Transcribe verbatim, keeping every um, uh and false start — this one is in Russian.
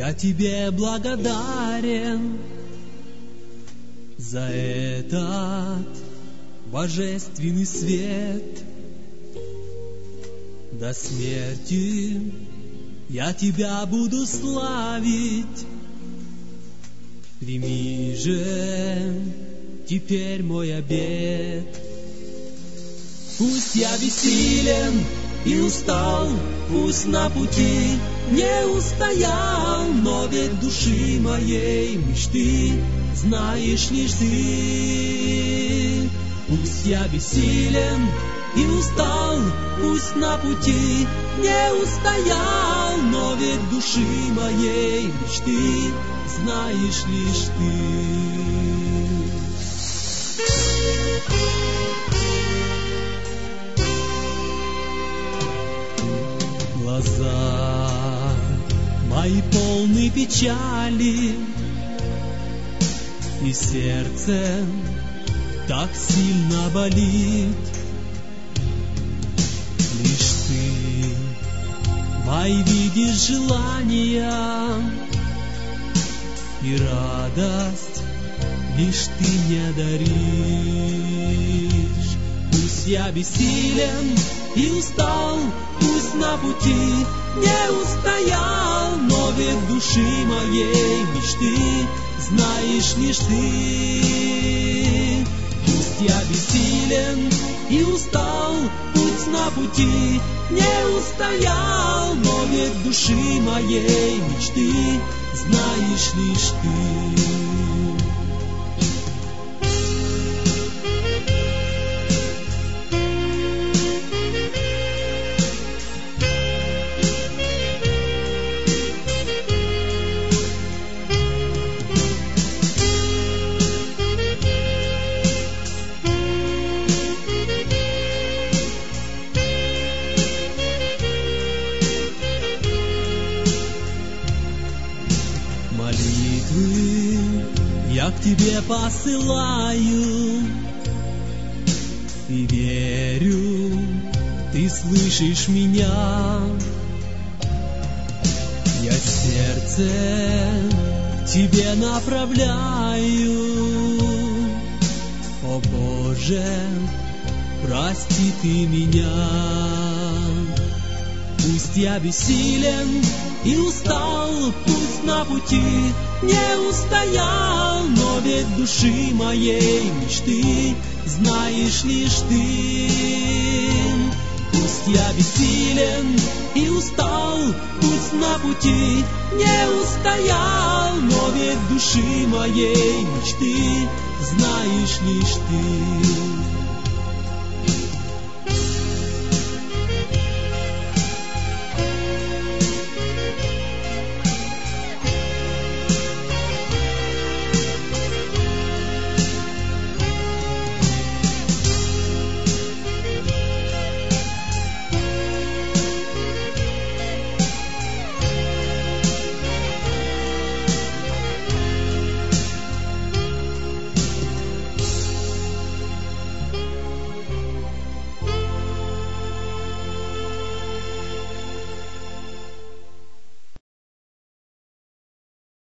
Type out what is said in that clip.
Я тебе благодарен за этот божественный свет. До смерти я тебя буду славить. Прими же теперь мой обет. Пусть я бессилен и устал, пусть на пути не устоял, но ведь души моей мечты знаешь лишь ты. Пусть я бессилен и устал, пусть на пути не устоял, но ведь души моей мечты знаешь лишь ты. Глаза мои полны печали, и сердце так сильно болит. Лишь ты мои видишь желания, и радость лишь ты мне даришь. Пусть я бессилен и устал, пусть на пути не устоял, но ведь души моей мечты знаешь лишь ты. Пусть я бессилен и устал, пусть на пути не устоял, но ведь души моей мечты знаешь лишь ты. Я к тебе посылаю и верю, ты слышишь меня. Я сердце к тебе направляю. О Боже, прости ты меня. Пусть я бессилен и устал, пусть на пути не устоял, но ведь души моей мечты знаешь лишь ты. Пусть я бессилен и устал, пусть на пути не устоял, но ведь души моей мечты знаешь лишь ты.